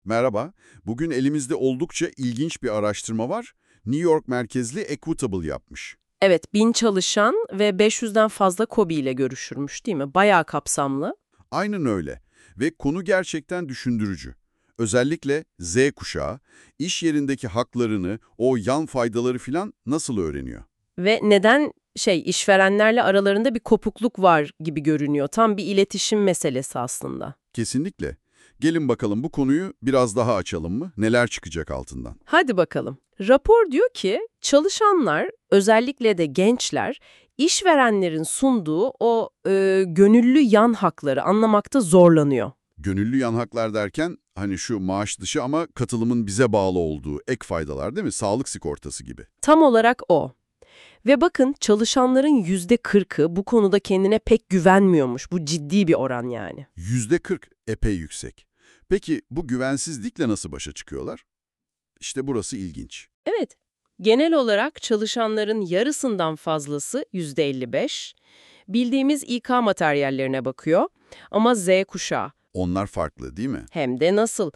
Merhaba. Bugün elimizde oldukça ilginç bir araştırma var. New York merkezli Equitable yapmış. Evet, 1000 çalışan ve 500'den fazla KOBİ ile görüşürmüş değil mi? Bayağı kapsamlı. Aynen öyle. Ve konu gerçekten düşündürücü. Özellikle Z kuşağı, iş yerindeki haklarını, o yan faydaları filan nasıl öğreniyor? Ve neden işverenlerle aralarında bir kopukluk var gibi görünüyor. Tam bir iletişim meselesi aslında. Kesinlikle. Gelin bakalım bu konuyu biraz daha açalım mı? Neler çıkacak altından? Hadi bakalım. Rapor diyor ki çalışanlar, özellikle de gençler, işverenlerin sunduğu o gönüllü yan hakları anlamakta zorlanıyor. Gönüllü yan haklar derken hani şu maaş dışı ama katılımın bize bağlı olduğu ek faydalar değil mi? Sağlık sigortası gibi. Tam olarak o. Ve bakın çalışanların %40'ı bu konuda kendine pek güvenmiyormuş. Bu ciddi bir oran yani. %40 epey yüksek. Peki bu güvensizlikle nasıl başa çıkıyorlar? İşte burası ilginç. Evet, genel olarak çalışanların yarısından fazlası %55, bildiğimiz İK materyallerine bakıyor. Ama Z kuşağı Onlar farklı değil mi? hem de nasıl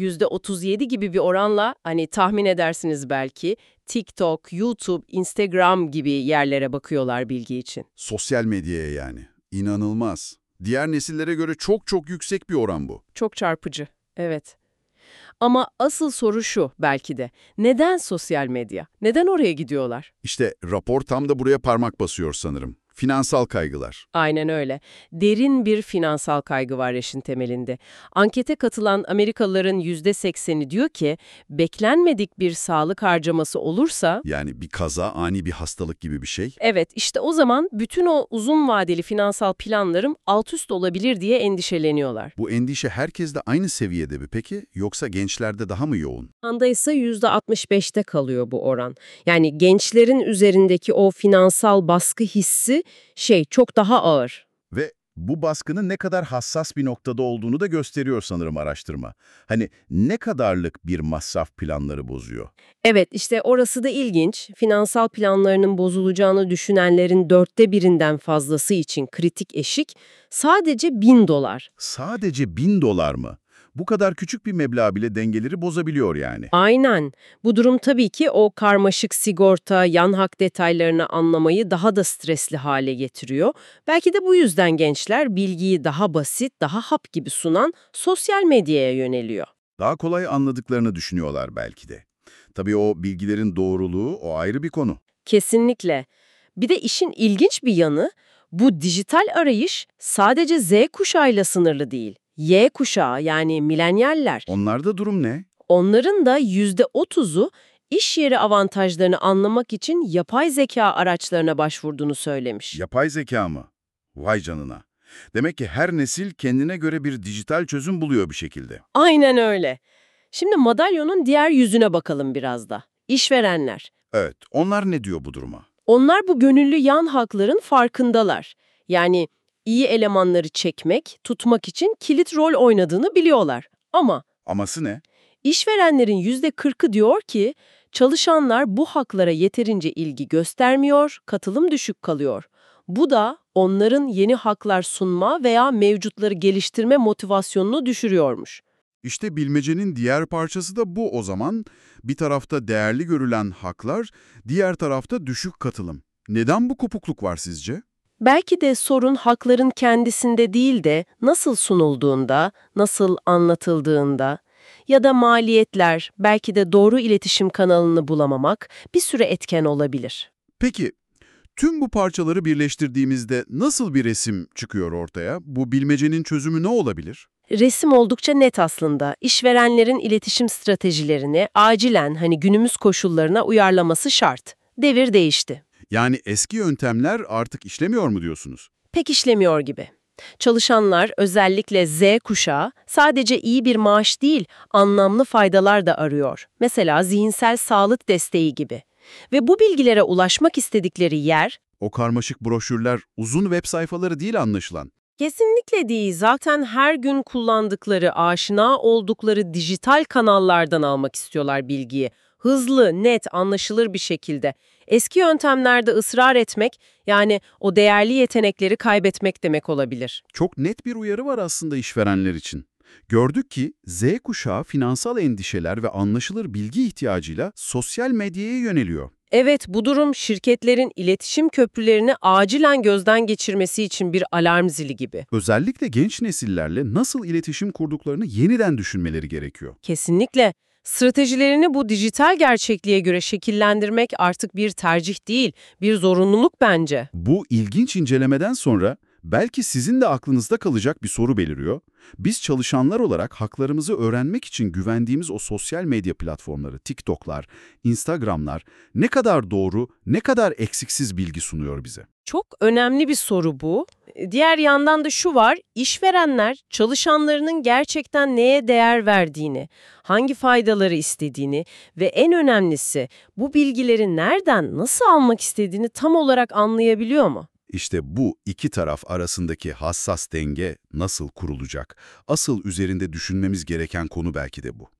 %37 gibi bir oranla hani tahmin edersiniz belki TikTok, YouTube, Instagram gibi yerlere bakıyorlar bilgi için. Sosyal medyaya yani. İnanılmaz. Diğer nesillere göre çok çok yüksek bir oran bu. Çok çarpıcı, evet. Ama asıl soru şu belki de. Neden sosyal medya? Neden oraya gidiyorlar? İşte rapor tam da buraya parmak basıyor sanırım. Finansal kaygılar. Aynen öyle. Derin bir finansal kaygı var işin temelinde. Ankete katılan Amerikalıların %80'i diyor ki, beklenmedik bir sağlık harcaması olursa, Yani bir kaza, ani bir hastalık gibi bir şey. evet işte o zaman bütün o uzun vadeli finansal planlarım alt üst olabilir diye endişeleniyorlar. Bu endişe herkeste aynı seviyede mi peki? Yoksa gençlerde daha mı yoğun? Anda ise %65'te kalıyor bu oran. Yani gençlerin üzerindeki o finansal baskı hissi çok daha ağır. Ve bu baskının ne kadar hassas bir noktada olduğunu da gösteriyor sanırım araştırma. Hani ne kadarlık bir masraf planları bozuyor? Evet, işte orası da ilginç. Finansal planlarının bozulacağını düşünenlerin 1/4'inden fazlası için kritik eşik sadece $1000. Sadece $1000 mı? Bu kadar küçük bir meblağ bile dengeleri bozabiliyor yani. Aynen. Bu durum tabii ki o karmaşık sigorta, yan hak detaylarını anlamayı daha da stresli hale getiriyor. Belki de bu yüzden gençler bilgiyi daha basit, daha hap gibi sunan sosyal medyaya yöneliyor. Daha kolay anladıklarını düşünüyorlar belki de. Tabii o bilgilerin doğruluğu o ayrı bir konu. Kesinlikle. Bir de işin ilginç bir yanı, bu dijital arayış sadece Z kuşağıyla sınırlı değil. Y kuşağı yani milenyaller. Onlarda durum ne? Onların da %30'u iş yeri avantajlarını anlamak için yapay zeka araçlarına başvurduğunu söylemiş. Yapay zeka mı? Vay canına. Demek ki her nesil kendine göre bir dijital çözüm buluyor bir şekilde. Aynen öyle. Şimdi madalyonun diğer yüzüne bakalım biraz da. İşverenler. Evet, onlar ne diyor bu duruma? Onlar bu gönüllü yan hakların farkındalar. Yani iyi elemanları çekmek, tutmak için kilit rol oynadığını biliyorlar. Ama Aması ne? işverenlerin %40'ı diyor ki çalışanlar bu haklara yeterince ilgi göstermiyor, katılım düşük kalıyor. Bu da onların yeni haklar sunma veya mevcutları geliştirme motivasyonunu düşürüyormuş. İşte bilmecenin diğer parçası da bu o zaman. Bir tarafta değerli görülen haklar, diğer tarafta düşük katılım. Neden bu kopukluk var sizce? Belki de sorun hakların kendisinde değil de nasıl sunulduğunda, nasıl anlatıldığında ya da maliyetler, belki de doğru iletişim kanalını bulamamak bir sürü etken olabilir. Peki, tüm bu parçaları birleştirdiğimizde nasıl bir resim çıkıyor ortaya? Bu bilmecenin çözümü ne olabilir? Resim oldukça net aslında. İşverenlerin iletişim stratejilerini acilen günümüz koşullarına uyarlaması şart. Devir değişti. Yani eski yöntemler artık işlemiyor mu diyorsunuz? Pek işlemiyor gibi. Çalışanlar, özellikle Z kuşağı, sadece iyi bir maaş değil, anlamlı faydalar da arıyor. Mesela zihinsel sağlık desteği gibi. Ve bu bilgilere ulaşmak istedikleri yer, O karmaşık broşürler uzun web sayfaları değil anlaşılan. kesinlikle değil. Zaten her gün kullandıkları, aşina oldukları dijital kanallardan almak istiyorlar bilgiyi. Hızlı, net, anlaşılır bir şekilde. Eski yöntemlerde ısrar etmek, yani o değerli yetenekleri kaybetmek demek olabilir. Çok net bir uyarı var aslında işverenler için. Gördük ki Z kuşağı finansal endişeler ve anlaşılır bilgi ihtiyacıyla sosyal medyaya yöneliyor. Evet, bu durum şirketlerin iletişim köprülerini acilen gözden geçirmesi için bir alarm zili gibi. Özellikle genç nesillerle nasıl iletişim kurduklarını yeniden düşünmeleri gerekiyor. Kesinlikle. Stratejilerini bu dijital gerçekliğe göre şekillendirmek artık bir tercih değil, bir zorunluluk bence. Bu ilginç incelemeden sonra belki sizin de aklınızda kalacak bir soru beliriyor. Biz çalışanlar olarak haklarımızı öğrenmek için güvendiğimiz o sosyal medya platformları, TikTok'lar, Instagram'lar ne kadar doğru, ne kadar eksiksiz bilgi sunuyor bize? Çok önemli bir soru bu. Diğer yandan da şu var, işverenler çalışanlarının gerçekten neye değer verdiğini, hangi faydaları istediğini ve en önemlisi bu bilgileri nereden, nasıl almak istediğini tam olarak anlayabiliyor mu? İşte bu iki taraf arasındaki hassas denge nasıl kurulacak? Asıl üzerinde düşünmemiz gereken konu belki de bu.